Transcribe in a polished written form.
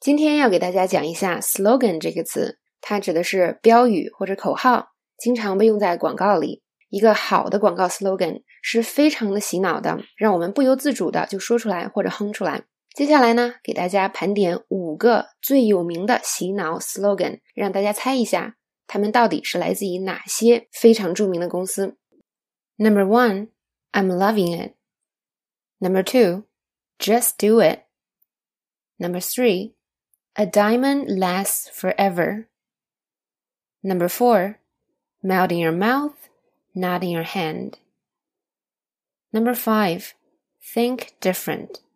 今天要给大家讲一下 slogan 这个词，它指的是标语或者口号，经常被用在广告里。一个好的广告 slogan 是非常的洗脑的，让我们不由自主的就说出来或者哼出来。接下来呢，给大家盘点5个最有名的洗脑 slogan， 让大家猜一下，它们到底是来自于哪些非常著名的公司。Number 1, I'm loving it. Number 2, just do it. Number 3, a diamond lasts forever. Number 4, melt in your mouth, not in your hand. Number 5, think different.